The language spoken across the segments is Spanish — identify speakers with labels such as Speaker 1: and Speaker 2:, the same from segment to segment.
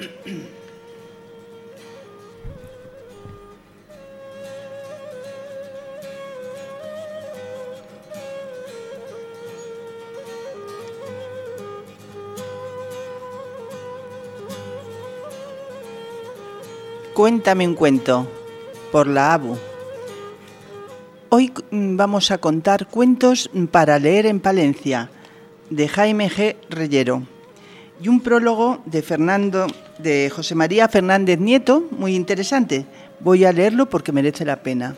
Speaker 1: Cuéntame un cuento, por la ABU. Hoy vamos a contar cuentos para leer en Palencia, de Jaime G. Reyero, y un prólogo de José María Fernández Nieto, muy interesante. Voy a leerlo porque merece la pena.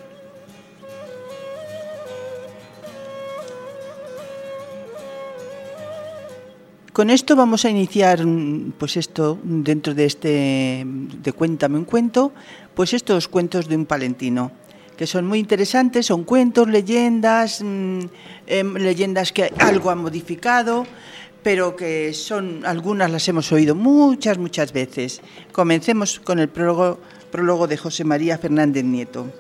Speaker 1: Con esto vamos a iniciar, pues esto, dentro de Cuéntame un cuento, pues estos cuentos de un palentino, que son muy interesantes, son cuentos, leyendas, leyendas que algo han modificado, pero que algunas las hemos oído muchas veces. Comencemos con el prólogo de José María Fernández Nieto.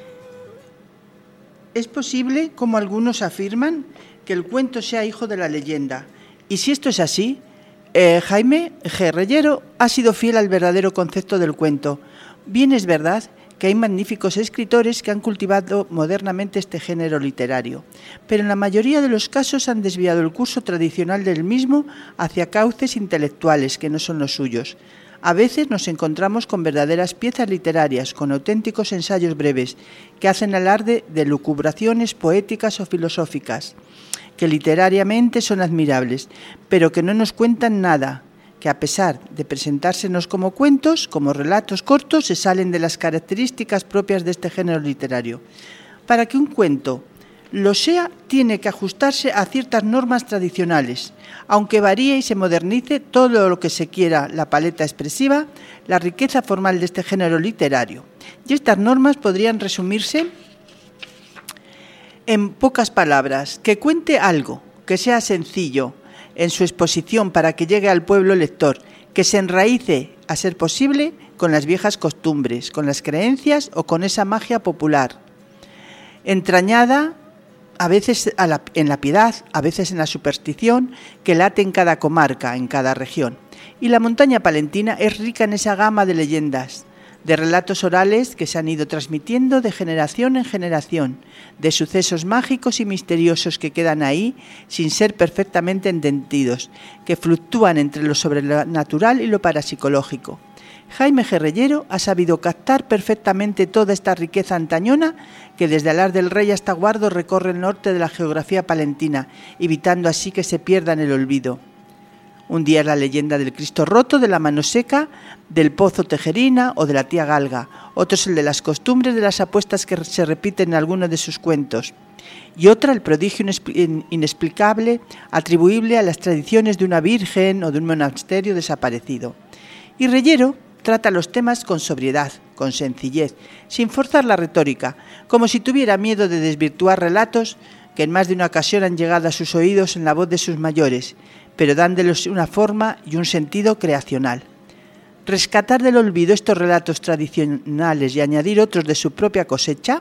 Speaker 1: Es posible, como algunos afirman, que el cuento sea hijo de la leyenda. Y si esto es así, Jaime G. Reyero ha sido fiel al verdadero concepto del cuento. Bien es verdad que hay magníficos escritores que han cultivado modernamente este género literario, pero en la mayoría de los casos han desviado el curso tradicional del mismo hacia cauces intelectuales que no son los suyos. A veces nos encontramos con verdaderas piezas literarias, con auténticos ensayos breves, que hacen alarde de lucubraciones poéticas o filosóficas, que literariamente son admirables, pero que no nos cuentan nada, que a pesar de presentársenos como cuentos, como relatos cortos, se salen de las características propias de este género literario. Para que un cuento lo sea, tiene que ajustarse a ciertas normas tradicionales, aunque varíe y se modernice todo lo que se quiera la paleta expresiva, la riqueza formal de este género literario. Y estas normas podrían resumirse en pocas palabras: que cuente algo, que sea sencillo en su exposición para que llegue al pueblo lector, que se enraíce, a ser posible, con las viejas costumbres, con las creencias o con esa magia popular, entrañada a veces en la piedad, a veces en la superstición, que late en cada comarca, en cada región. Y la montaña palentina es rica en esa gama de leyendas, de relatos orales que se han ido transmitiendo de generación en generación, de sucesos mágicos y misteriosos que quedan ahí sin ser perfectamente entendidos, que fluctúan entre lo sobrenatural y lo parapsicológico. Jaime G. Reyero ha sabido captar perfectamente toda esta riqueza antañona que desde Alar del Rey hasta Guardo recorre el norte de la geografía palentina, evitando así que se pierda en el olvido. Un día es la leyenda del Cristo roto, de la mano seca, del pozo Tejerina o de la tía Galga. Otro es el de las costumbres de las apuestas que se repiten en algunos de sus cuentos. Y otra, el prodigio inexplicable atribuible a las tradiciones de una virgen o de un monasterio desaparecido. Y Reyero trata los temas con sobriedad, con sencillez, sin forzar la retórica, como si tuviera miedo de desvirtuar relatos que en más de una ocasión han llegado a sus oídos en la voz de sus mayores, pero dándoles una forma y un sentido creacional. Rescatar del olvido estos relatos tradicionales y añadir otros de su propia cosecha,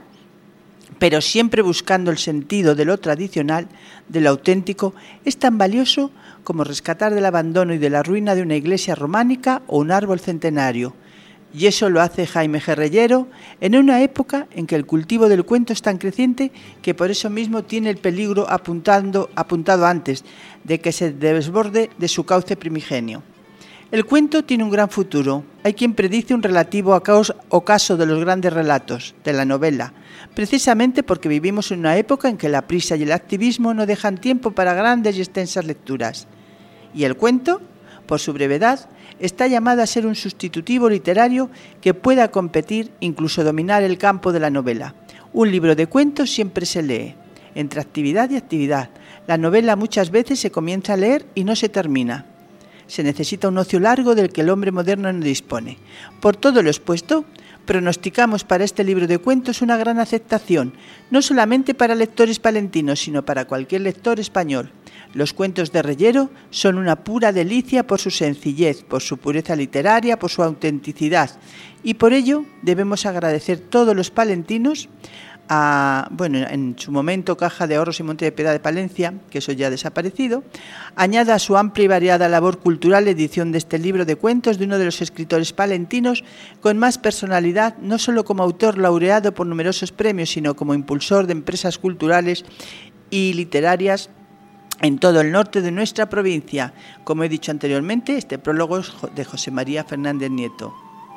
Speaker 1: pero siempre buscando el sentido de lo tradicional, de lo auténtico, es tan valioso como rescatar del abandono y de la ruina de una iglesia románica o un árbol centenario. Y eso lo hace Jaime G. Reyero en una época en que el cultivo del cuento es tan creciente que por eso mismo tiene el peligro apuntado antes de que se desborde de su cauce primigenio. El cuento tiene un gran futuro. Hay quien predice un relativo ocaso de los grandes relatos, de la novela, precisamente porque vivimos en una época en que la prisa y el activismo no dejan tiempo para grandes y extensas lecturas. Y el cuento, por su brevedad, está llamado a ser un sustitutivo literario que pueda competir, incluso dominar el campo de la novela. Un libro de cuentos siempre se lee, entre actividad y actividad. La novela muchas veces se comienza a leer y no se termina. Se necesita un ocio largo del que el hombre moderno no dispone. Por todo lo expuesto, pronosticamos para este libro de cuentos una gran aceptación, no solamente para lectores palentinos, sino para cualquier lector español. Los cuentos de Reyero son una pura delicia por su sencillez, por su pureza literaria, por su autenticidad. Y por ello debemos agradecer todos los palentinos en su momento Caja de Ahorros y Monte de Piedad de Palencia, que eso ya ha desaparecido, añada a su amplia y variada labor cultural la edición de este libro de cuentos de uno de los escritores palentinos con más personalidad, no solo como autor laureado por numerosos premios, sino como impulsor de empresas culturales y literarias en todo el norte de nuestra provincia. Como he dicho anteriormente, este prólogo es de José María Fernández Nieto.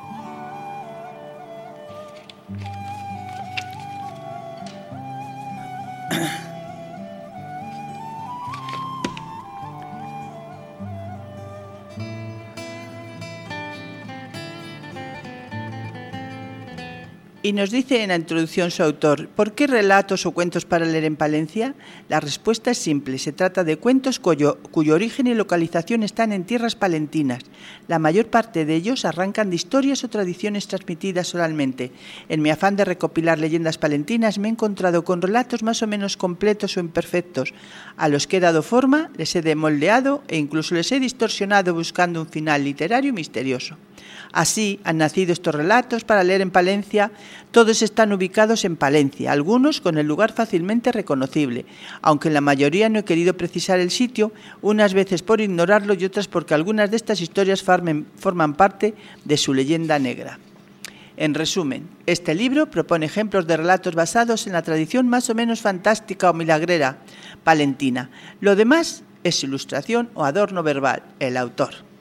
Speaker 1: Y nos dice en la introducción su autor, ¿por qué relatos o cuentos para leer en Palencia? La respuesta es simple, se trata de cuentos cuyo origen y localización están en tierras palentinas. La mayor parte de ellos arrancan de historias o tradiciones transmitidas oralmente. En mi afán de recopilar leyendas palentinas me he encontrado con relatos más o menos completos o imperfectos, a los que he dado forma, les he demoldeado e incluso les he distorsionado buscando un final literario y misterioso. Así han nacido estos relatos para leer en Palencia. Todos están ubicados en Palencia, algunos con el lugar fácilmente reconocible, aunque en la mayoría no he querido precisar el sitio, unas veces por ignorarlo y otras porque algunas de estas historias forman parte de su leyenda negra. En resumen, este libro propone ejemplos de relatos basados en la tradición más o menos fantástica o milagrera palentina. Lo demás es ilustración o adorno verbal, el autor.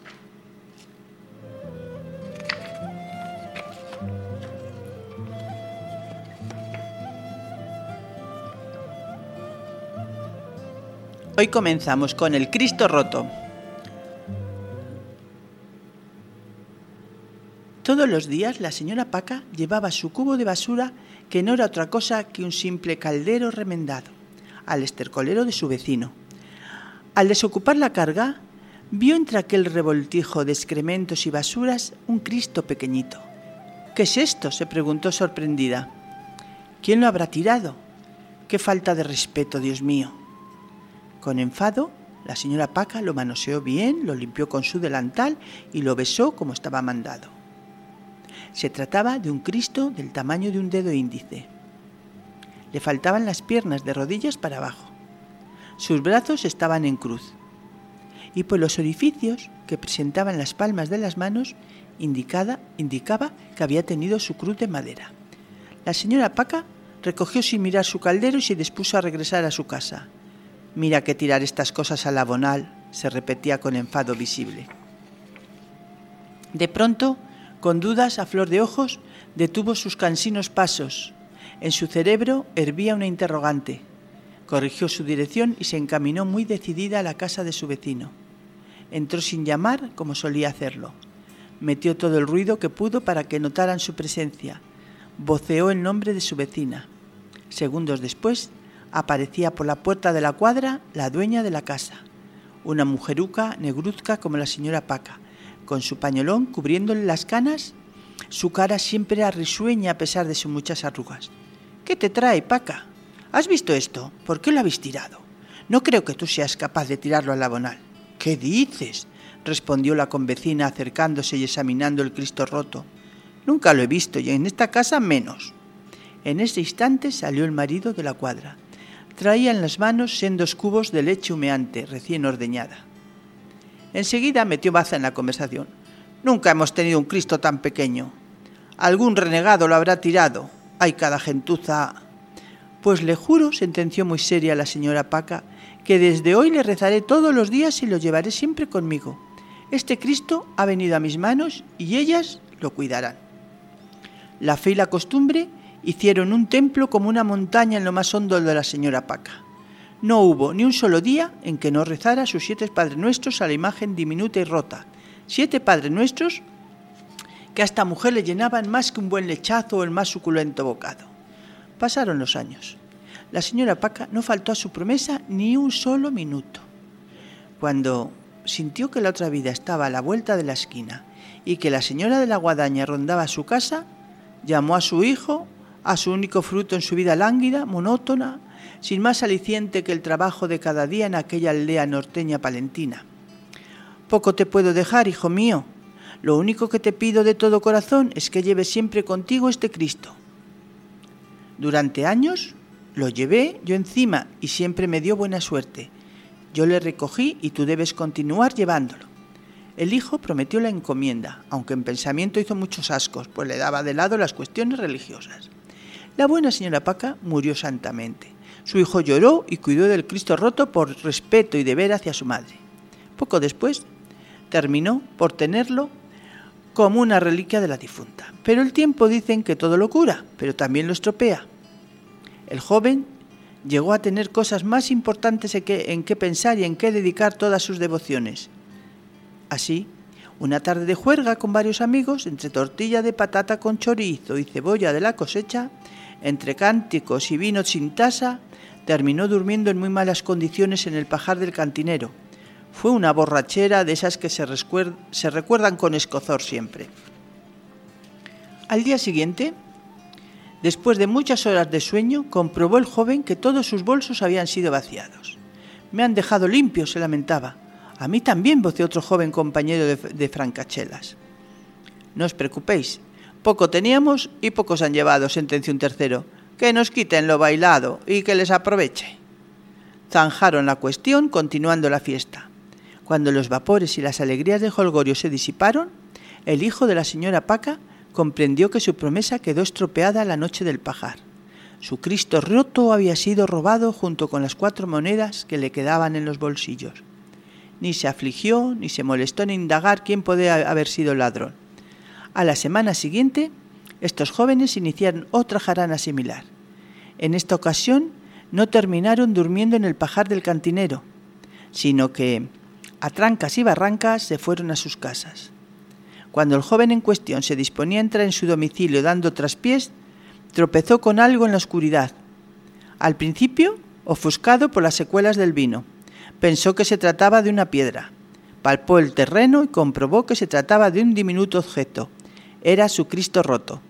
Speaker 1: Hoy comenzamos con el Cristo roto. Todos los días la señora Paca llevaba su cubo de basura, que no era otra cosa que un simple caldero remendado, al estercolero de su vecino. Al desocupar la carga, vio entre aquel revoltijo de excrementos y basuras un Cristo pequeñito. ¿Qué es esto?, se preguntó sorprendida. ¿Quién lo habrá tirado? ¡Qué falta de respeto, Dios mío! Con enfado, la señora Paca lo manoseó bien, lo limpió con su delantal y lo besó como estaba mandado. Se trataba de un Cristo del tamaño de un dedo índice. Le faltaban las piernas de rodillas para abajo. Sus brazos estaban en cruz. Y por los orificios que presentaban las palmas de las manos indicaba que había tenido su cruz de madera. La señora Paca recogió sin mirar su caldero y se dispuso a regresar a su casa. «Mira que tirar estas cosas al abonal», se repetía con enfado visible. De pronto, con dudas a flor de ojos, detuvo sus cansinos pasos. En su cerebro hervía una interrogante. Corrigió su dirección y se encaminó muy decidida a la casa de su vecino. Entró sin llamar, como solía hacerlo. Metió todo el ruido que pudo para que notaran su presencia. Voceó el nombre de su vecina. Segundos después, aparecía por la puerta de la cuadra la dueña de la casa, una mujeruca negruzca como la señora Paca, con su pañolón cubriéndole las canas. Su cara siempre era risueña a pesar de sus muchas arrugas. «¿Qué te trae, Paca? ¿Has visto esto? ¿Por qué lo habéis tirado? No creo que tú seas capaz de tirarlo al abonal». «¿Qué dices?», respondió la convecina acercándose y examinando el Cristo roto. «Nunca lo he visto y en esta casa menos». En ese instante salió el marido de la cuadra. Traía en las manos sendos cubos de leche humeante, recién ordeñada. Enseguida metió baza en la conversación. «Nunca hemos tenido un Cristo tan pequeño. Algún renegado lo habrá tirado. Hay cada gentuza». «Pues le juro», sentenció muy seria la señora Paca, «que desde hoy le rezaré todos los días y lo llevaré siempre conmigo. Este Cristo ha venido a mis manos y ellas lo cuidarán». La fe y la costumbre hicieron un templo como una montaña en lo más hondo de la señora Paca. No hubo ni un solo día en que no rezara sus 7 Padres Nuestros a la imagen diminuta y rota. 7 Padres Nuestros que a esta mujer le llenaban más que un buen lechazo o el más suculento bocado. Pasaron los años. La señora Paca no faltó a su promesa ni un solo minuto. Cuando sintió que la otra vida estaba a la vuelta de la esquina y que la señora de la guadaña rondaba su casa, llamó a su hijo, a su único fruto en su vida lánguida, monótona, sin más aliciente que el trabajo de cada día en aquella aldea norteña palentina. Poco te puedo dejar, hijo mío. Lo único que te pido de todo corazón es que lleves siempre contigo este Cristo. Durante años lo llevé yo encima y siempre me dio buena suerte. Yo le recogí y tú debes continuar llevándolo. El hijo prometió la encomienda, aunque en pensamiento hizo muchos ascos, pues le daba de lado las cuestiones religiosas. La buena señora Paca murió santamente. Su hijo lloró y cuidó del Cristo roto por respeto y deber hacia su madre. Poco después terminó por tenerlo como una reliquia de la difunta. Pero el tiempo dicen que todo lo cura, pero también lo estropea. El joven llegó a tener cosas más importantes en qué pensar y en qué dedicar todas sus devociones. Así, una tarde de juerga con varios amigos, entre tortilla de patata con chorizo y cebolla de la cosecha, entre cánticos y vino sin tasa, terminó durmiendo en muy malas condiciones en el pajar del cantinero. Fue una borrachera de esas que se recuerdan con escozor siempre. Al día siguiente, después de muchas horas de sueño, comprobó el joven que todos sus bolsos habían sido vaciados. «Me han dejado limpios», se lamentaba. «A mí también», voceó otro joven compañero de francachelas. «No os preocupéis, poco teníamos y pocos han llevado», sentenció un tercero. «Que nos quiten lo bailado y que les aproveche». Zanjaron la cuestión, continuando la fiesta. Cuando los vapores y las alegrías de jolgorio se disiparon, el hijo de la señora Paca comprendió que su promesa quedó estropeada la noche del pajar. Su Cristo roto había sido robado junto con las 4 monedas que le quedaban en los bolsillos. Ni se afligió, ni se molestó en indagar quién podía haber sido el ladrón. A la semana siguiente, estos jóvenes iniciaron otra jarana similar. En esta ocasión, no terminaron durmiendo en el pajar del cantinero, sino que, a trancas y barrancas, se fueron a sus casas. Cuando el joven en cuestión se disponía a entrar en su domicilio dando traspiés, tropezó con algo en la oscuridad. Al principio, ofuscado por las secuelas del vino, pensó que se trataba de una piedra. Palpó el terreno y comprobó que se trataba de un diminuto objeto. Era su Cristo roto.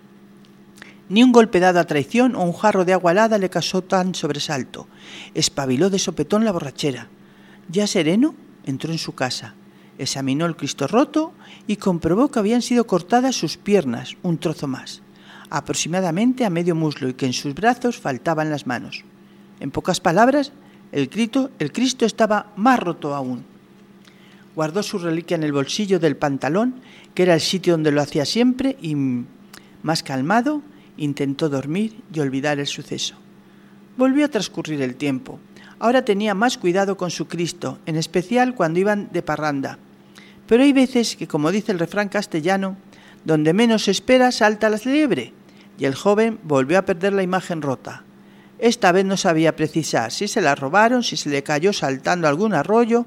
Speaker 1: Ni un golpe dado a traición o un jarro de agua helada le causó tan sobresalto. Espabiló de sopetón la borrachera. Ya sereno, entró en su casa. Examinó el Cristo roto y comprobó que habían sido cortadas sus piernas, un trozo más, aproximadamente a medio muslo, y que en sus brazos faltaban las manos. En pocas palabras, el Cristo estaba más roto aún. Guardó su reliquia en el bolsillo del pantalón, que era el sitio donde lo hacía siempre, y, más calmado, intentó dormir y olvidar el suceso. Volvió a transcurrir el tiempo. Ahora tenía más cuidado con su Cristo, en especial cuando iban de parranda. Pero hay veces que, como dice el refrán castellano, donde menos se espera salta la liebre, y el joven volvió a perder la imagen rota. Esta vez no sabía precisar si se la robaron, si se le cayó saltando algún arroyo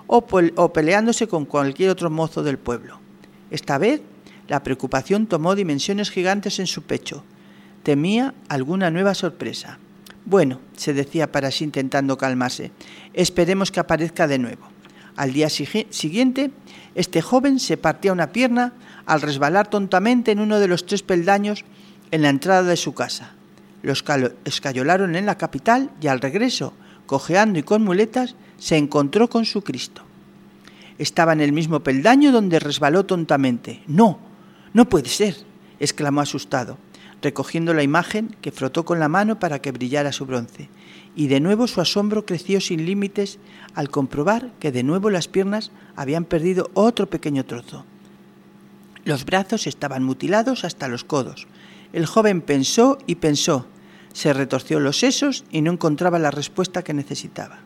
Speaker 1: o peleándose con cualquier otro mozo del pueblo. Esta vez la preocupación tomó dimensiones gigantes en su pecho. Temía alguna nueva sorpresa. Bueno, se decía para sí intentando calmarse, esperemos que aparezca de nuevo. Al día siguiente, este joven se partía una pierna al resbalar tontamente en uno de los 3 peldaños en la entrada de su casa. Los escayolaron en la capital y al regreso, cojeando y con muletas, se encontró con su Cristo. Estaba en el mismo peldaño donde resbaló tontamente. «No, no puede ser», exclamó asustado, recogiendo la imagen que frotó con la mano para que brillara su bronce. Y de nuevo su asombro creció sin límites al comprobar que de nuevo las piernas habían perdido otro pequeño trozo. Los brazos estaban mutilados hasta los codos. El joven pensó y pensó, se retorció los sesos y no encontraba la respuesta que necesitaba.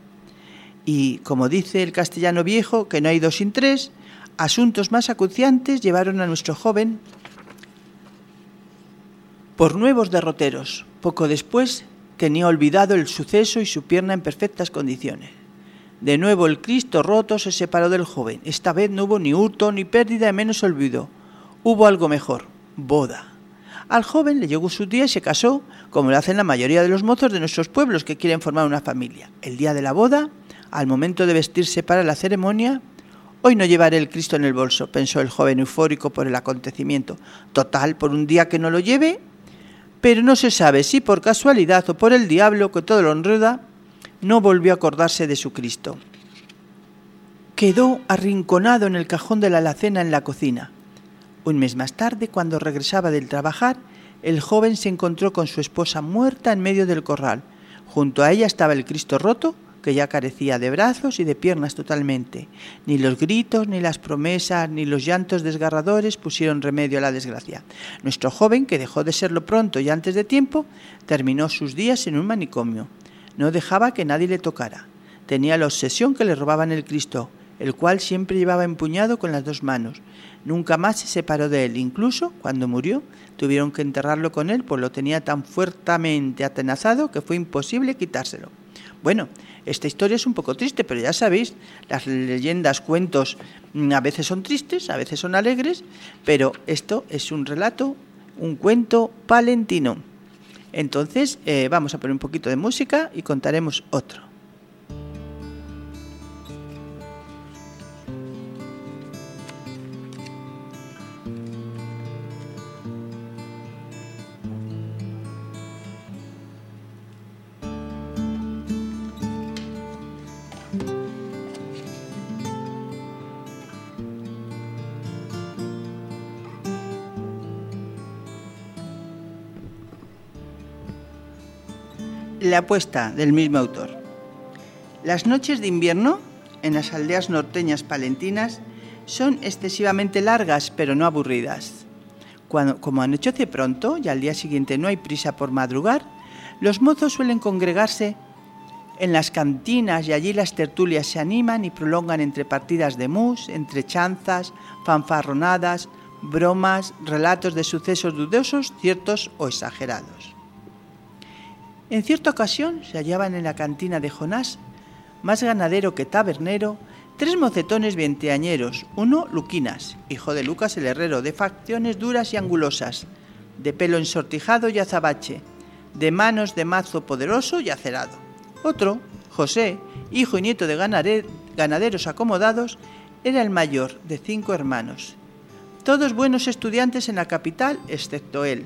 Speaker 1: Y, como dice el castellano viejo, que no hay 2 sin 3, asuntos más acuciantes llevaron a nuestro joven por nuevos derroteros. Poco después tenía olvidado el suceso y su pierna en perfectas condiciones. De nuevo el Cristo roto se separó del joven. Esta vez no hubo ni hurto ni pérdida, menos olvido. Hubo algo mejor, boda. Al joven le llegó su día y se casó, como lo hacen la mayoría de los mozos de nuestros pueblos que quieren formar una familia. El día de la boda, al momento de vestirse para la ceremonia, «Hoy no llevaré el Cristo en el bolso», pensó el joven eufórico por el acontecimiento. Total, por un día que no lo lleve, pero no se sabe si por casualidad o por el diablo que todo lo enreda, no volvió a acordarse de su Cristo. Quedó arrinconado en el cajón de la alacena en la cocina. Un mes más tarde, cuando regresaba del trabajar, el joven se encontró con su esposa muerta en medio del corral. Junto a ella estaba el Cristo roto, que ya carecía de brazos y de piernas totalmente. Ni los gritos, ni las promesas, ni los llantos desgarradores pusieron remedio a la desgracia. Nuestro joven, que dejó de serlo pronto y antes de tiempo, terminó sus días en un manicomio. No dejaba que nadie le tocara. Tenía la obsesión que le robaban el Cristo, el cual siempre llevaba empuñado con las dos manos. Nunca más se separó de él. Incluso, cuando murió, tuvieron que enterrarlo con él, pues lo tenía tan fuertemente atenazado que fue imposible quitárselo. Bueno, esta historia es un poco triste, pero ya sabéis, las leyendas, cuentos, a veces son tristes, a veces son alegres, pero esto es un relato, un cuento palentino. Entonces, vamos a poner un poquito de música y contaremos otro. La apuesta, del mismo autor. Las noches de invierno en las aldeas norteñas palentinas son excesivamente largas, pero no aburridas. Como anochece pronto y al día siguiente no hay prisa por madrugar, los mozos suelen congregarse en las cantinas y allí las tertulias se animan y prolongan entre partidas de mus, entre chanzas, fanfarronadas, bromas, relatos de sucesos dudosos, ciertos o exagerados. En cierta ocasión se hallaban en la cantina de Jonás, más ganadero que tabernero, 3 mocetones veinteañeros, uno Luquinas, hijo de Lucas el herrero, de facciones duras y angulosas, de pelo ensortijado y azabache, de manos de mazo poderoso y acerado. Otro, José, hijo y nieto de ganaderos acomodados, era el mayor de 5 hermanos, todos buenos estudiantes en la capital, excepto él.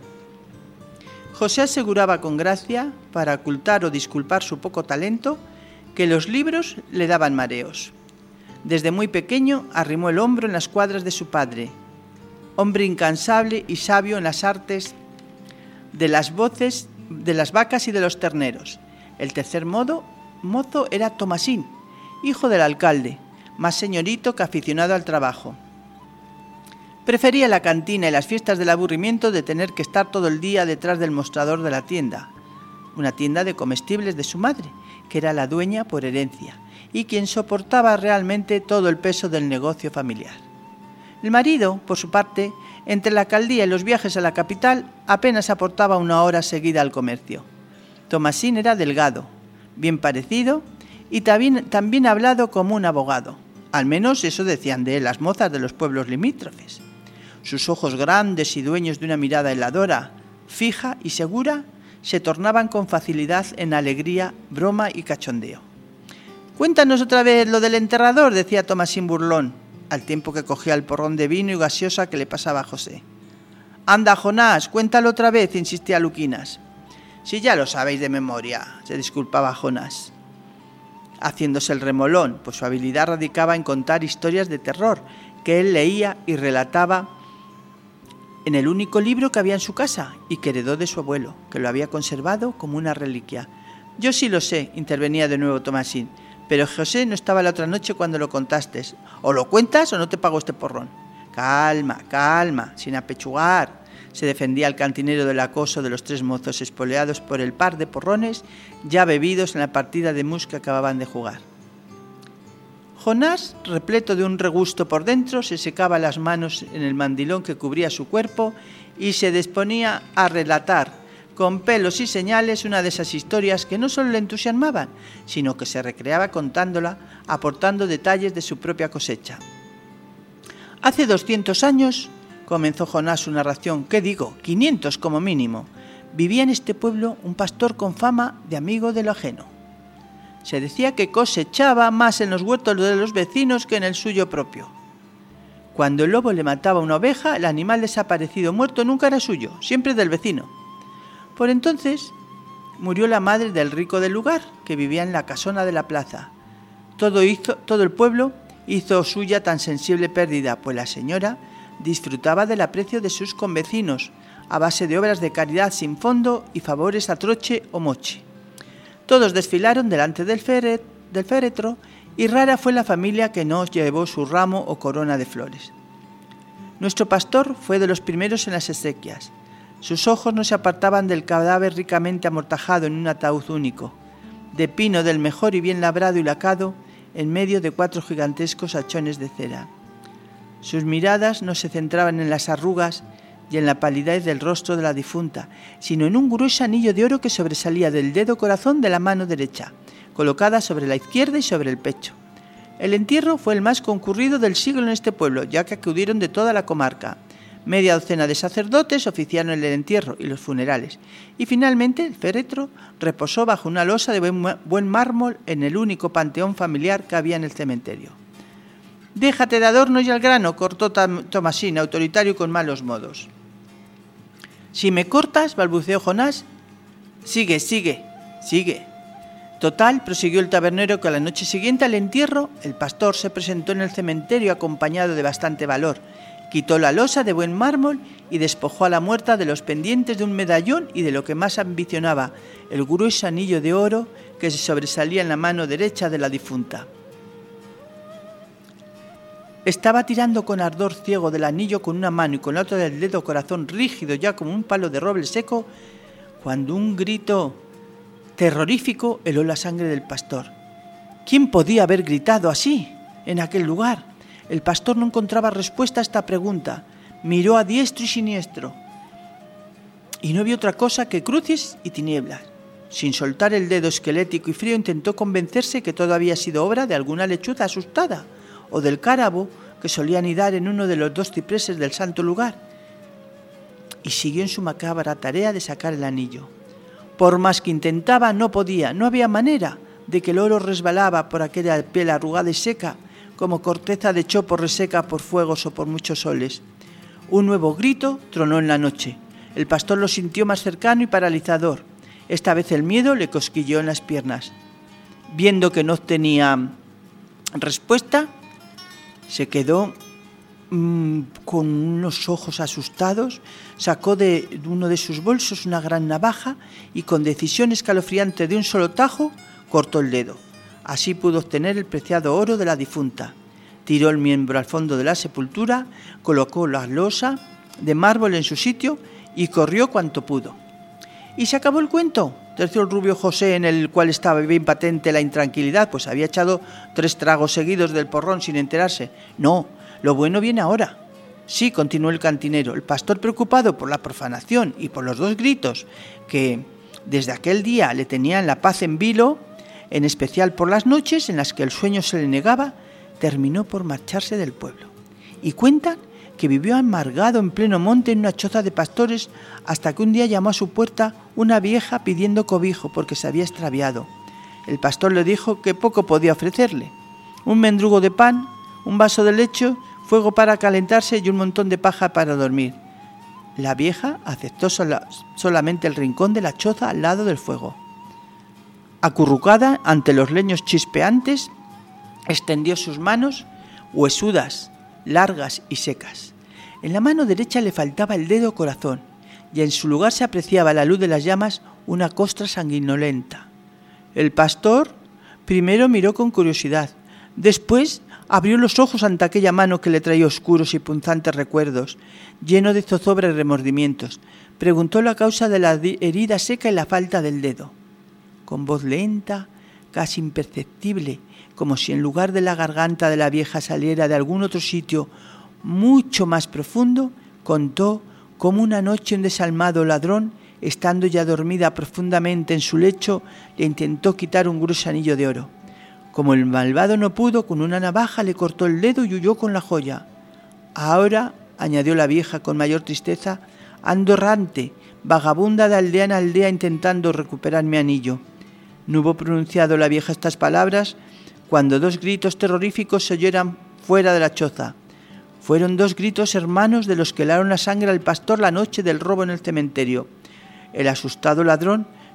Speaker 1: José aseguraba con gracia, para ocultar o disculpar su poco talento, que los libros le daban mareos. Desde muy pequeño arrimó el hombro en las cuadras de su padre, hombre incansable y sabio en las artes de las voces de las vacas y de los terneros. El tercer mozo era Tomasín, hijo del alcalde, más señorito que aficionado al trabajo. Prefería la cantina y las fiestas del aburrimiento de tener que estar todo el día detrás del mostrador de la tienda, una tienda de comestibles de su madre, que era la dueña por herencia, y quien soportaba realmente todo el peso del negocio familiar. El marido, por su parte, entre la alcaldía y los viajes a la capital, apenas aportaba 1 hora seguida al comercio. Tomasín era delgado, bien parecido y también hablado como un abogado. Al menos eso decían de él las mozas de los pueblos limítrofes. Sus ojos grandes y dueños de una mirada heladora, fija y segura, se tornaban con facilidad en alegría, broma y cachondeo. «Cuéntanos otra vez lo del enterrador», decía Tomasín burlón, al tiempo que cogía el porrón de vino y gaseosa que le pasaba a José. «Anda, Jonás, cuéntalo otra vez», insistía Luquinas. «Si ya lo sabéis de memoria», se disculpaba Jonás, haciéndose el remolón, pues su habilidad radicaba en contar historias de terror que él leía y relataba en el único libro que había en su casa y que heredó de su abuelo, que lo había conservado como una reliquia. «Yo sí lo sé», intervenía de nuevo Tomasín, «pero José no estaba la otra noche cuando lo contaste. O lo cuentas o no te pago este porrón». «Calma, calma, sin apechugar», se defendía el cantinero del acoso de los 3 mozos espoleados por el par de porrones ya bebidos en la partida de mus que acababan de jugar. Jonás, repleto de un regusto por dentro, se secaba las manos en el mandilón que cubría su cuerpo y se disponía a relatar, con pelos y señales, una de esas historias que no solo le entusiasmaban, sino que se recreaba contándola, aportando detalles de su propia cosecha. Hace 200 años, comenzó Jonás su narración, 500 como mínimo, vivía en este pueblo un pastor con fama de amigo de lo ajeno. Se decía que cosechaba más en los huertos de los vecinos que en el suyo propio. Cuando el lobo le mataba una oveja, el animal desaparecido muerto nunca era suyo, siempre del vecino. Por entonces, murió la madre del rico del lugar, que vivía en la casona de la plaza. Todo el pueblo hizo suya tan sensible pérdida, pues la señora disfrutaba del aprecio de sus convecinos, a base de obras de caridad sin fondo y favores a troche o moche. Todos desfilaron delante del féretro y rara fue la familia que no llevó su ramo o corona de flores. Nuestro pastor fue de los primeros en las exequias. Sus ojos no se apartaban del cadáver ricamente amortajado en un ataúd único, de pino del mejor y bien labrado y lacado, en medio de 4 gigantescos hachones de cera. Sus miradas no se centraban en las arrugas y en la palidez del rostro de la difunta, sino en un grueso anillo de oro que sobresalía del dedo corazón de la mano derecha, colocada sobre la izquierda y sobre el pecho. El entierro fue el más concurrido del siglo en este pueblo, ya que acudieron de toda la comarca. Media docena de sacerdotes oficiaron el entierro y los funerales, y finalmente el féretro reposó bajo una losa de buen mármol en el único panteón familiar que había en el cementerio. «Déjate de adornos y al grano», cortó Tomasín, autoritario y con malos modos. «Si me cortas», balbuceó Jonás. «Sigue. Total», prosiguió el tabernero, que a la noche siguiente al entierro, el pastor se presentó en el cementerio acompañado de bastante valor, quitó la losa de buen mármol y despojó a la muerta de los pendientes de un medallón y de lo que más ambicionaba, el grueso anillo de oro que se sobresalía en la mano derecha de la difunta. Estaba tirando con ardor ciego del anillo con una mano y con la otra del dedo corazón rígido ya como un palo de roble seco, cuando un grito terrorífico heló la sangre del pastor. ¿Quién podía haber gritado así en aquel lugar? El pastor no encontraba respuesta a esta pregunta. Miró a diestro y siniestro y no vio otra cosa que cruces y tinieblas. Sin soltar el dedo esquelético y frío, intentó convencerse que todo había sido obra de alguna lechuza asustada o del cárabo que solía anidar en uno de los 2 cipreses del santo lugar, y siguió en su macabra tarea de sacar el anillo. Por más que intentaba, no podía, no había manera, de que el oro resbalaba por aquella piel arrugada y seca, como corteza de chopo reseca por fuegos o por muchos soles. Un nuevo grito tronó en la noche. El pastor lo sintió más cercano y paralizador. Esta vez el miedo le cosquilleó en las piernas. Viendo que no obtenía respuesta, se quedó con unos ojos asustados, sacó de uno de sus bolsos una gran navaja y con decisión escalofriante de un solo tajo cortó el dedo. Así pudo obtener el preciado oro de la difunta. Tiró el miembro al fondo de la sepultura, colocó la losa de mármol en su sitio y corrió cuanto pudo. ¿Y se acabó el cuento?, terció el rubio José, en el cual estaba bien patente la intranquilidad, pues había echado 3 tragos seguidos del porrón sin enterarse. «No, lo bueno viene ahora». «Sí», continuó el cantinero, el pastor, preocupado por la profanación y por los 2 gritos que desde aquel día le tenían la paz en vilo, en especial por las noches en las que el sueño se le negaba, terminó por marcharse del pueblo. Y cuentan que vivió amargado en pleno monte en una choza de pastores, hasta que un día llamó a su puerta una vieja pidiendo cobijo porque se había extraviado. El pastor le dijo que poco podía ofrecerle: un mendrugo de pan, un vaso de leche, fuego para calentarse y un montón de paja para dormir. La vieja aceptó solamente el rincón de la choza al lado del fuego. Acurrucada ante los leños chispeantes, extendió sus manos huesudas, largas y secas. En la mano derecha le faltaba el dedo corazón, y en su lugar se apreciaba a la luz de las llamas una costra sanguinolenta. El pastor primero miró con curiosidad, después abrió los ojos ante aquella mano que le traía oscuros y punzantes recuerdos, lleno de zozobra y remordimientos. Preguntó la causa de la herida seca y la falta del dedo. Con voz lenta, casi imperceptible, como si en lugar de la garganta de la vieja saliera de algún otro sitio mucho más profundo, contó cómo una noche un desalmado ladrón, estando ya dormida profundamente en su lecho, le intentó quitar un grueso anillo de oro. Como el malvado no pudo, con una navaja le cortó el dedo y huyó con la joya. Ahora, añadió la vieja con mayor tristeza, ando errante, vagabunda de aldea en aldea intentando recuperar mi anillo. No hubo pronunciado la vieja estas palabras cuando 2 gritos terroríficos se oyeran fuera de la choza. Fueron 2 gritos hermanos de los que helaron la sangre al pastor la noche del robo en el cementerio. El asustado ladrón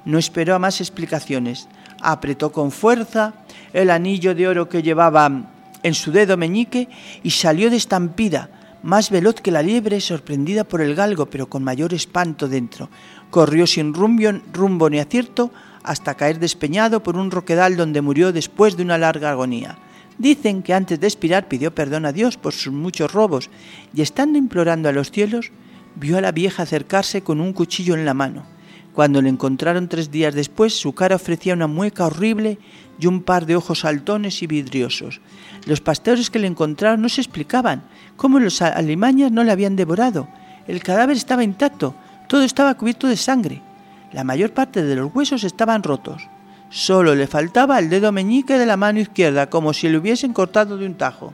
Speaker 1: No esperó a más explicaciones. Apretó con fuerza el anillo de oro que llevaba en su dedo meñique y salió de estampida, más veloz que la liebre, sorprendida por el galgo, pero con mayor espanto dentro. Corrió sin rumbo ni acierto hasta caer despeñado por un roquedal donde murió después de una larga agonía. Dicen que antes de expirar pidió perdón a Dios por sus muchos robos y estando implorando a los cielos, vio a la vieja acercarse con un cuchillo en la mano. Cuando le encontraron 3 días después, su cara ofrecía una mueca horrible y un par de ojos saltones y vidriosos. Los pastores que le encontraron no se explicaban cómo los alimañas no le habían devorado. El cadáver estaba intacto, todo estaba cubierto de sangre. La mayor parte de los huesos estaban rotos. Solo le faltaba el dedo meñique de la mano izquierda, como si le hubiesen cortado de un tajo.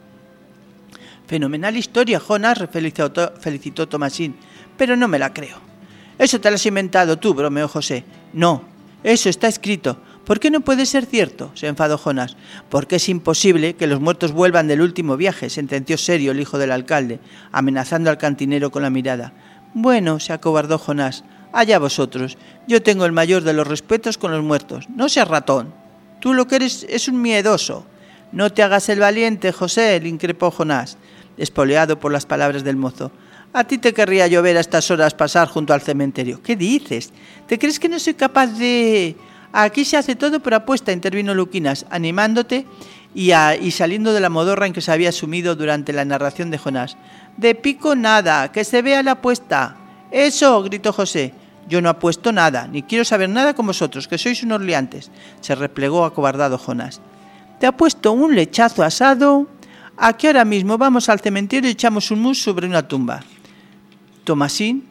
Speaker 1: Fenomenal historia, Jonás, felicitó Tomasín, pero no me la creo. Eso te lo has inventado tú, bromeó José. No, eso está escrito. ¿Por qué no puede ser cierto?, se enfadó Jonás. Porque es imposible que los muertos vuelvan del último viaje, sentenció serio el hijo del alcalde, amenazando al cantinero con la mirada. Bueno, se acobardó Jonás, allá vosotros. Yo tengo el mayor de los respetos con los muertos. No seas ratón. Tú lo que eres es un miedoso. No te hagas el valiente, José, le increpó Jonás, espoleado por las palabras del mozo. A ti te querría yo ver a estas horas pasar junto al cementerio. ¿Qué dices? ¿Te crees que no soy capaz de...? Aquí se hace todo por apuesta, intervino Luquinas, animándote y saliendo de la modorra en que se había sumido durante la narración de Jonás. De pico nada, que se vea la apuesta. Eso, gritó José. Yo no apuesto nada, ni quiero saber nada con vosotros, que sois unos liantes, se replegó acobardado Jonás. Te apuesto un lechazo asado a que ahora mismo vamos al cementerio y echamos un mus sobre una tumba. Tomasín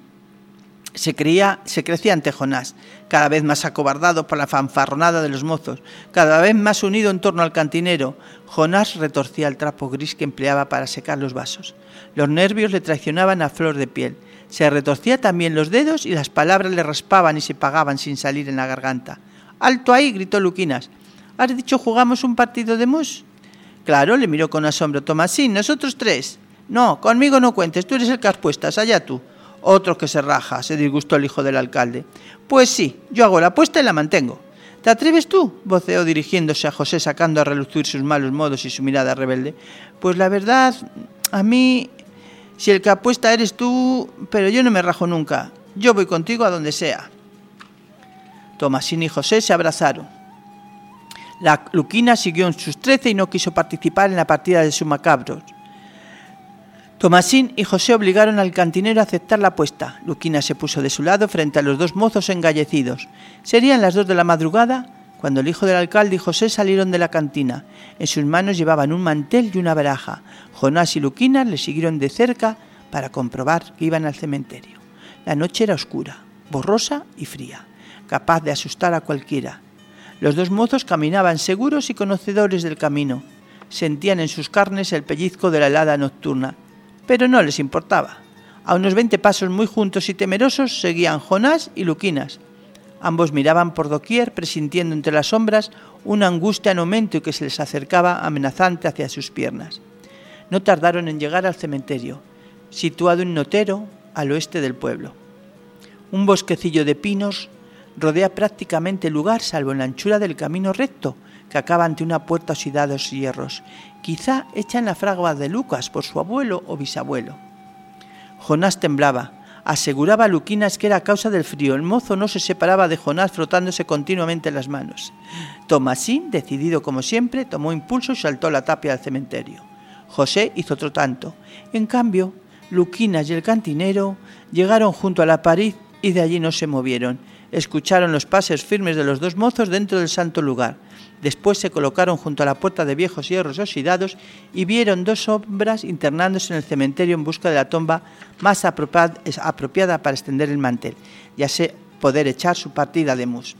Speaker 1: se crecía ante Jonás, cada vez más acobardado por la fanfarronada de los mozos, cada vez más unido en torno al cantinero. Jonás retorcía el trapo gris que empleaba para secar los vasos. Los nervios le traicionaban a flor de piel. Se retorcía también los dedos y las palabras le raspaban y se pagaban sin salir en la garganta. ¡Alto ahí!, gritó Luquinas. ¿Has dicho jugamos un partido de mus? Claro, le miró con asombro Tomasín. ¿Nosotros 3? No, conmigo no cuentes, tú eres el que has puestas, allá tú. Otro que se raja, se disgustó el hijo del alcalde. Pues sí, yo hago la apuesta y la mantengo. ¿Te atreves tú?, voceó dirigiéndose a José, sacando a relucir sus malos modos y su mirada rebelde. Pues la verdad, a mí, si el que apuesta eres tú, pero yo no me rajo nunca. Yo voy contigo a donde sea. Tomasín y José se abrazaron. La Luquina siguió en sus 13 y no quiso participar en la partida de sus macabros. Tomasín y José obligaron al cantinero a aceptar la apuesta. Luquina se puso de su lado frente a los 2 mozos engallecidos. Serían las 2 de la madrugada cuando el hijo del alcalde y José salieron de la cantina. En sus manos llevaban un mantel y una baraja. Jonás y Luquina le siguieron de cerca para comprobar que iban al cementerio. La noche era oscura, borrosa y fría, capaz de asustar a cualquiera. Los 2 mozos caminaban seguros y conocedores del camino. Sentían en sus carnes el pellizco de la helada nocturna, pero no les importaba. A unos 20 pasos muy juntos y temerosos seguían Jonás y Luquinas. Ambos miraban por doquier, presintiendo entre las sombras una angustia en aumento y que se les acercaba amenazante hacia sus piernas. No tardaron en llegar al cementerio, situado en Notero, al oeste del pueblo. Un bosquecillo de pinos rodea prácticamente el lugar, salvo en la anchura del camino recto, que acaba ante una puerta oxidada de hierros, quizá hecha en la fragua de Lucas por su abuelo o bisabuelo. Jonás temblaba. Aseguraba a Luquinas que era a causa del frío. El mozo no se separaba de Jonás, frotándose continuamente las manos. Tomasín, decidido como siempre, tomó impulso y saltó a la tapia del cementerio. José hizo otro tanto. En cambio, Luquinas y el cantinero llegaron junto a la pared y de allí no se movieron. Escucharon los pasos firmes de los 2 mozos dentro del santo lugar. Después se colocaron junto a la puerta de viejos hierros oxidados y vieron 2 sombras internándose en el cementerio en busca de la tumba más apropiada para extender el mantel y así poder echar su partida de mus.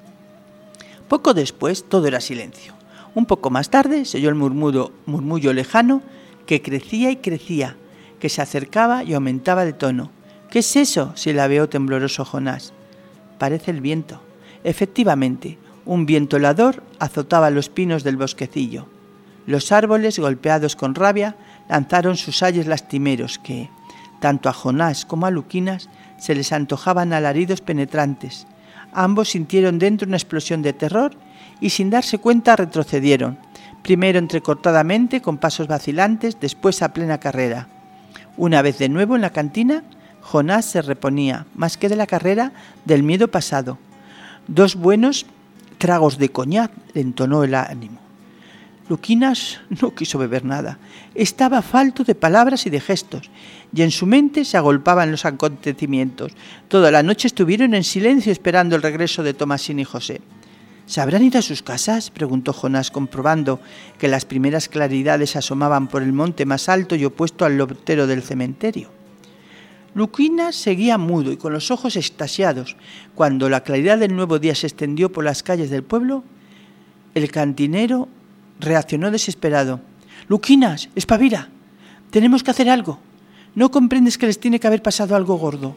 Speaker 1: Poco después todo era silencio. Un poco más tarde se oyó el murmullo lejano que crecía y crecía, que se acercaba y aumentaba de tono. ¿Qué es eso?, se labeó tembloroso Jonás. Parece el viento. Efectivamente, un viento helador azotaba los pinos del bosquecillo. Los árboles, golpeados con rabia, lanzaron sus ayes lastimeros que, tanto a Jonás como a Luquinas, se les antojaban alaridos penetrantes. Ambos sintieron dentro una explosión de terror y sin darse cuenta retrocedieron, primero entrecortadamente con pasos vacilantes, después a plena carrera. Una vez de nuevo en la cantina, Jonás se reponía, más que de la carrera, del miedo pasado. 2 buenos tragos de coñac le entonó el ánimo. Luquinas no quiso beber nada. Estaba falto de palabras y de gestos, y en su mente se agolpaban los acontecimientos. Toda la noche estuvieron en silencio esperando el regreso de Tomasín y José. ¿Se habrán ido a sus casas?, preguntó Jonás, comprobando que las primeras claridades asomaban por el monte más alto y opuesto al lotero del cementerio. Luquinas seguía mudo y con los ojos extasiados. Cuando la claridad del nuevo día se extendió por las calles del pueblo, el cantinero reaccionó desesperado. «Luquinas, espabila, tenemos que hacer algo. ¿No comprendes que les tiene que haber pasado algo gordo?»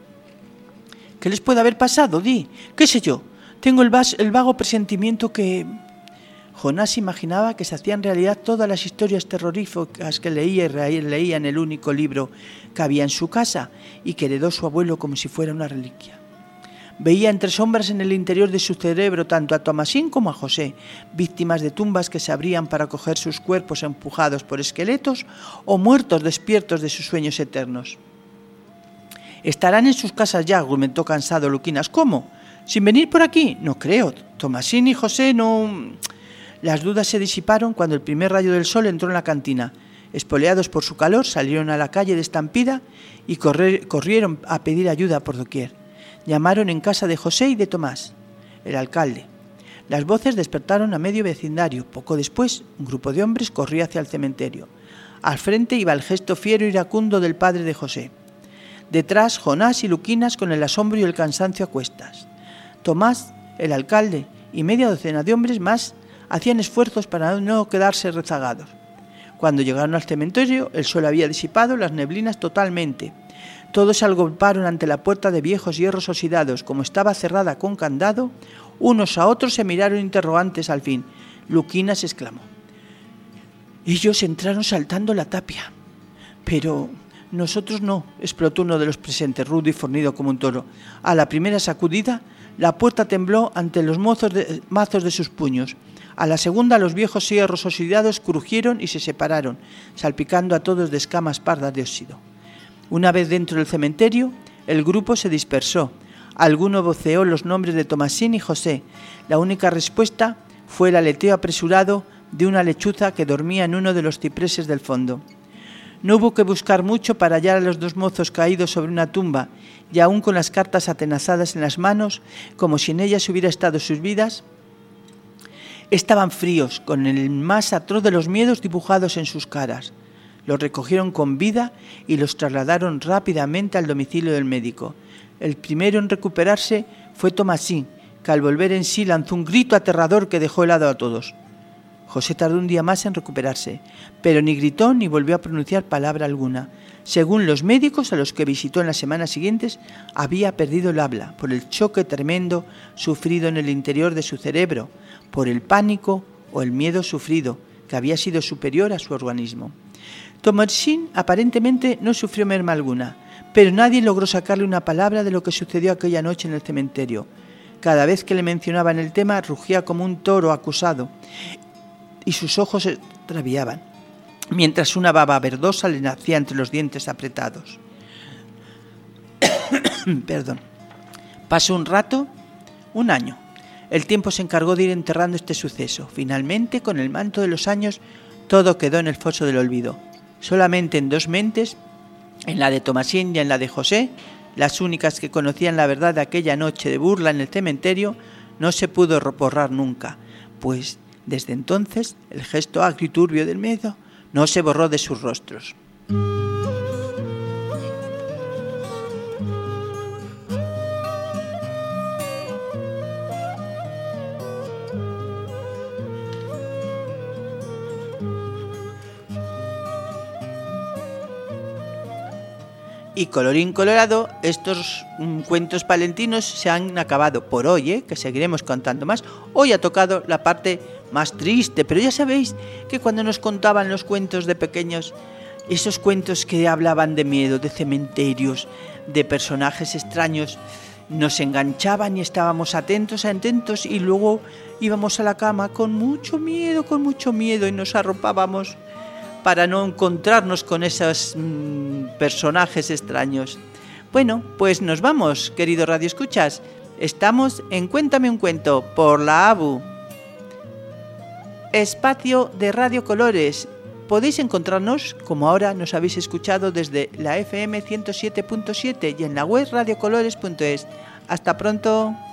Speaker 1: «¿Qué les puede haber pasado? Di, qué sé yo. Tengo el vago presentimiento que...» Jonás imaginaba que se hacían realidad todas las historias terroríficas que leía y releía en el único libro que había en su casa y que heredó su abuelo como si fuera una reliquia. Veía entre sombras en el interior de su cerebro tanto a Tomasín como a José, víctimas de tumbas que se abrían para coger sus cuerpos empujados por esqueletos o muertos despiertos de sus sueños eternos. «Estarán en sus casas ya», argumentó cansado Luquinas. «¿Cómo? ¿Sin venir por aquí? No creo. Tomasín y José no...» Las dudas se disiparon cuando el primer rayo del sol entró en la cantina. Espoleados por su calor, salieron a la calle de estampida y corrieron a pedir ayuda por doquier. Llamaron en casa de José y de Tomás, el alcalde. Las voces despertaron a medio vecindario. Poco después, un grupo de hombres corría hacia el cementerio. Al frente iba el gesto fiero y iracundo del padre de José. Detrás, Jonás y Luquinas con el asombro y el cansancio a cuestas. Tomás, el alcalde, y media docena de hombres más hacían esfuerzos para no quedarse rezagados. Cuando llegaron al cementerio, el sol había disipado las neblinas totalmente. Todos se agolparon ante la puerta de viejos hierros oxidados. Como estaba cerrada con candado, unos a otros se miraron interrogantes al fin. Luquinas exclamó: «Ellos entraron saltando la tapia». «Pero nosotros no», explotó uno de los presentes, rudo y fornido como un toro. A la primera sacudida, la puerta tembló ante los mazos de sus puños. A la segunda, los viejos hierros oxidados crujieron y se separaron, salpicando a todos de escamas pardas de óxido. Una vez dentro del cementerio, el grupo se dispersó. Alguno voceó los nombres de Tomasín y José. La única respuesta fue el aleteo apresurado de una lechuza que dormía en uno de los cipreses del fondo. No hubo que buscar mucho para hallar a los 2 mozos caídos sobre una tumba, y aún con las cartas atenazadas en las manos, como si en ellas hubiera estado sus vidas, estaban fríos, con el más atroz de los miedos dibujados en sus caras. Los recogieron con vida y los trasladaron rápidamente al domicilio del médico. El primero en recuperarse fue Tomasín, que al volver en sí lanzó un grito aterrador que dejó helado a todos. José tardó un día más en recuperarse, pero ni gritó ni volvió a pronunciar palabra alguna. Según los médicos a los que visitó en las semanas siguientes, había perdido el habla por el choque tremendo sufrido en el interior de su cerebro, por el pánico o el miedo sufrido, que había sido superior a su organismo. Tomasín aparentemente no sufrió merma alguna, pero nadie logró sacarle una palabra de lo que sucedió aquella noche en el cementerio. Cada vez que le mencionaban el tema, rugía como un toro acusado y sus ojos se extraviaban, mientras una baba verdosa le nacía entre los dientes apretados. Perdón. Pasó un rato, un año. El tiempo se encargó de ir enterrando este suceso. Finalmente, con el manto de los años, todo quedó en el foso del olvido. Solamente en 2 mentes, en la de Tomasín y en la de José, las únicas que conocían la verdad de aquella noche de burla en el cementerio, no se pudo borrar nunca, pues desde entonces el gesto agrio y turbio del miedo no se borró de sus rostros. Y colorín colorado, estos cuentos palentinos se han acabado por hoy, que seguiremos contando más. Hoy ha tocado la parte más triste, pero ya sabéis que cuando nos contaban los cuentos de pequeños, esos cuentos que hablaban de miedo, de cementerios, de personajes extraños, nos enganchaban y estábamos atentos y luego íbamos a la cama con mucho miedo y nos arropábamos para no encontrarnos con esos personajes extraños. Bueno, pues nos vamos, querido Radio Escuchas. Estamos en Cuéntame un cuento por la ABU, espacio de Radio Colores. Podéis encontrarnos, como ahora nos habéis escuchado, desde la FM 107.7 y en la web radiocolores.es. Hasta pronto.